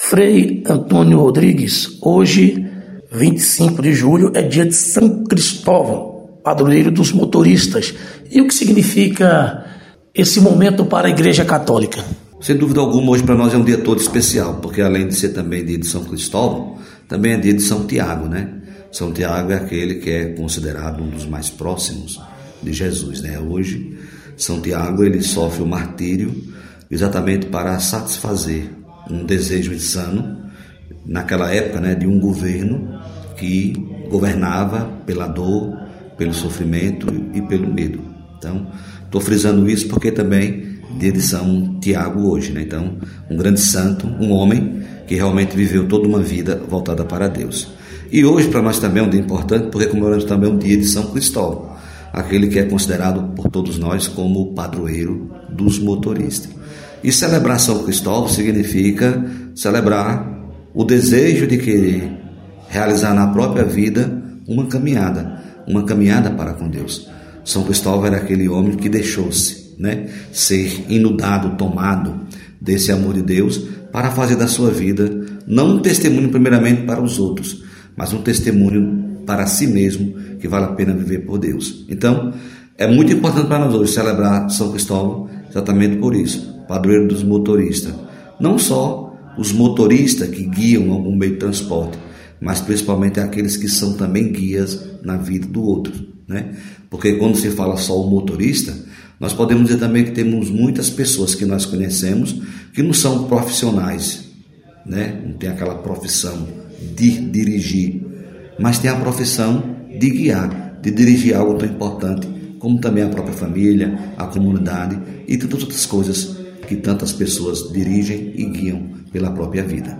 Frei Antônio Rodrigues, hoje, 25 de julho, é dia de São Cristóvão, padroeiro dos motoristas. E o que significa esse momento para a Igreja Católica? Sem dúvida alguma, hoje para nós é um dia todo especial, porque além de ser também dia de São Cristóvão, também é dia de São Tiago, né? São Tiago é aquele que é considerado um dos mais próximos de Jesus, né? Hoje, São Tiago, ele sofre o martírio exatamente para satisfazer um desejo insano, naquela época, né, de um governo que governava pela dor, pelo sofrimento e pelo medo. Então, estou frisando isso porque também dia de São Tiago hoje, né? Então, um grande santo, um homem que realmente viveu toda uma vida voltada para Deus. E hoje para nós também é um dia importante porque comemoramos também o dia de São Cristóvão, aquele que é considerado por todos nós como o padroeiro dos motoristas. E celebrar São Cristóvão significa celebrar o desejo de querer realizar na própria vida uma caminhada para com Deus. São Cristóvão era aquele homem que deixou-se, né, ser inundado, tomado desse amor de Deus para fazer da sua vida não um testemunho primeiramente para os outros, mas um testemunho para si mesmo, que vale a pena viver por Deus. Então, é muito importante para nós hoje celebrar São Cristóvão exatamente por isso, padroeiro dos motoristas. Não só os motoristas que guiam algum meio de transporte, mas principalmente aqueles que são também guias na vida do outro, né? Porque quando se fala só o motorista, nós podemos dizer também que temos muitas pessoas que nós conhecemos que não são profissionais, né? Não tem aquela profissão de dirigir, mas tem a profissão de guiar, de dirigir algo tão importante como também a própria família, a comunidade e tantas outras coisas que tantas pessoas dirigem e guiam pela própria vida.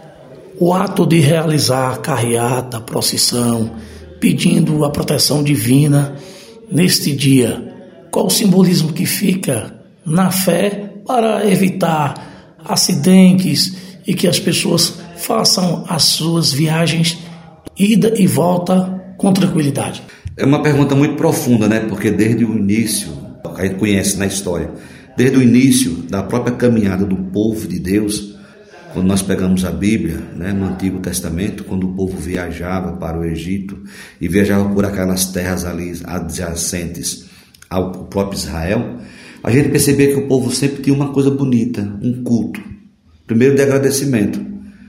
O ato de realizar carreata, procissão, pedindo a proteção divina neste dia, qual o simbolismo que fica na fé para evitar acidentes e que as pessoas façam as suas viagens ida e volta com tranquilidade? É uma pergunta muito profunda, né? Porque desde o início, a gente conhece na história, desde o início da própria caminhada do povo de Deus, quando nós pegamos a Bíblia, né, no Antigo Testamento, quando o povo viajava para o Egito e viajava por aquelas terras ali adjacentes ao próprio Israel, a gente percebia que o povo sempre tinha uma coisa bonita, um culto, primeiro de agradecimento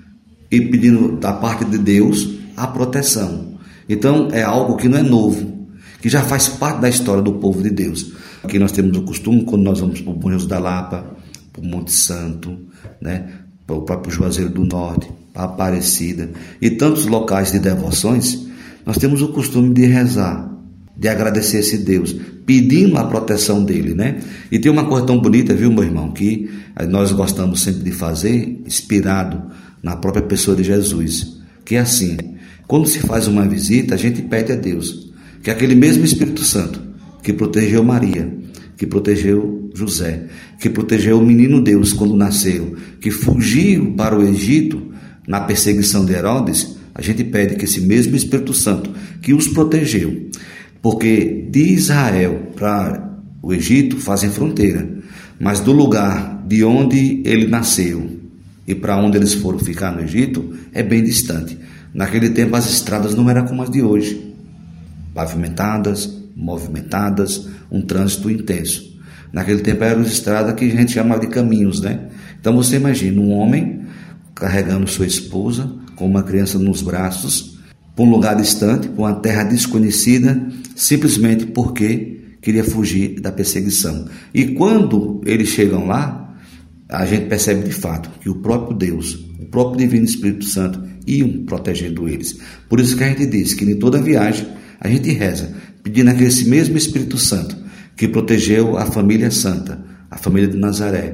e pedindo da parte de Deus a proteção. Então é algo que não é novo, que já faz parte da história do povo de Deus. Aqui nós temos o costume, quando nós vamos para o Bom Jesus da Lapa, para o Monte Santo, né, para o próprio Juazeiro do Norte, para a Aparecida e tantos locais de devoções, nós temos o costume de rezar, de agradecer esse Deus, pedindo a proteção dele, né? E tem uma coisa tão bonita, viu, meu irmão, que nós gostamos sempre de fazer, inspirado na própria pessoa de Jesus, que é assim: quando se faz uma visita, a gente pede a Deus que aquele mesmo Espírito Santo que protegeu Maria, que protegeu José, que protegeu o menino Deus quando nasceu, que fugiu para o Egito na perseguição de Herodes, a gente pede que esse mesmo Espírito Santo que os protegeu, porque de Israel para o Egito fazem fronteira, mas do lugar de onde ele nasceu e para onde eles foram ficar no Egito é bem distante. Naquele tempo as estradas não eram como as de hoje, pavimentadas, movimentadas, um trânsito intenso. Naquele tempo eram estradas que a gente chamava de caminhos, né? Então você imagina um homem carregando sua esposa com uma criança nos braços para um lugar distante, para uma terra desconhecida, simplesmente porque queria fugir da perseguição. E quando eles chegam lá, a gente percebe de fato que o próprio Deus, o próprio Divino Espírito Santo iam protegendo eles. Por isso que a gente diz que em toda viagem a gente reza, pedindo a esse mesmo Espírito Santo que protegeu a família santa, a família de Nazaré,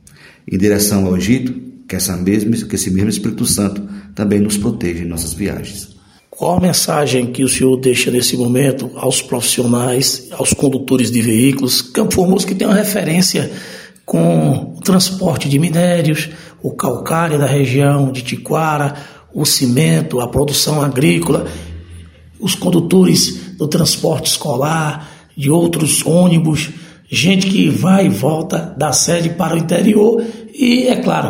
em direção ao Egito, que esse mesmo Espírito Santo também nos proteja em nossas viagens. Qual a mensagem que o senhor deixa nesse momento aos profissionais, aos condutores de veículos? Campo Formoso que tem uma referência com o transporte de minérios, o calcário da região de Tiquara, o cimento, a produção agrícola, os condutores do transporte escolar, de outros ônibus, gente que vai e volta da sede para o interior e, é claro,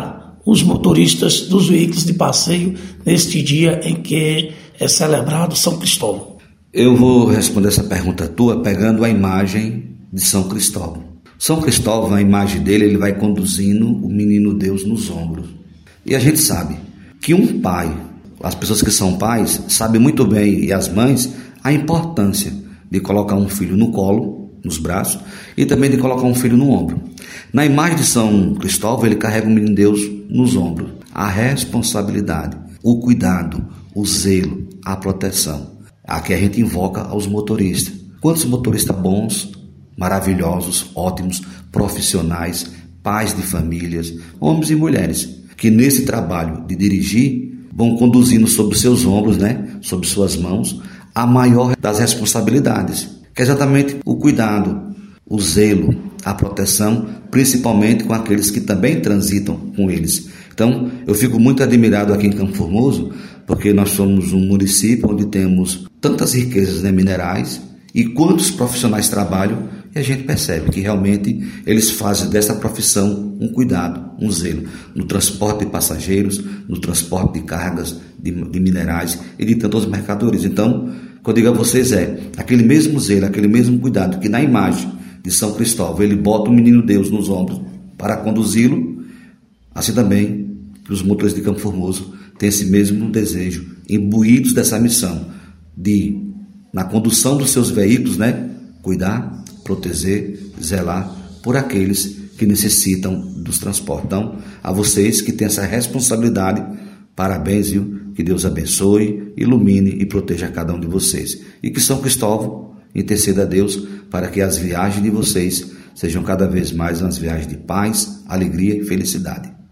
os motoristas dos veículos de passeio neste dia em que é celebrado São Cristóvão? Eu vou responder essa pergunta tua pegando a imagem de São Cristóvão. São Cristóvão, a imagem dele, ele vai conduzindo o menino Deus nos ombros. E a gente sabe que um pai, as pessoas que são pais, sabem muito bem, e as mães, a importância de colocar um filho no colo, nos braços, e também de colocar um filho no ombro. Na imagem de São Cristóvão, ele carrega o menino Deus nos ombros. A responsabilidade, o cuidado, o zelo, a proteção. Aqui a gente invoca aos motoristas. Quantos motoristas bons, maravilhosos, ótimos, profissionais, pais de famílias, homens e mulheres, que nesse trabalho de dirigir vão conduzindo sobre seus ombros, sobre suas mãos, a maior das responsabilidades, que é exatamente o cuidado, o zelo, a proteção, principalmente com aqueles que também transitam com eles. Então, eu fico muito admirado aqui em Campo Formoso, porque nós somos um município onde temos tantas riquezas minerais e quantos profissionais trabalham, e a gente percebe que realmente eles fazem dessa profissão um cuidado, um zelo, no transporte de passageiros, no transporte de cargas, de minerais e de tantas mercadorias. Então, o que eu digo a vocês aquele mesmo zelo, aquele mesmo cuidado que na imagem de São Cristóvão ele bota o menino Deus nos ombros para conduzi-lo, assim também que os motoristas de Campo Formoso têm esse mesmo desejo, imbuídos dessa missão de, na condução dos seus veículos, cuidar, proteger, zelar por aqueles que necessitam dos transportes. Então, a vocês que têm essa responsabilidade, parabéns, viu? Que Deus abençoe, ilumine e proteja cada um de vocês. E que São Cristóvão interceda a Deus para que as viagens de vocês sejam cada vez mais umas viagens de paz, alegria e felicidade.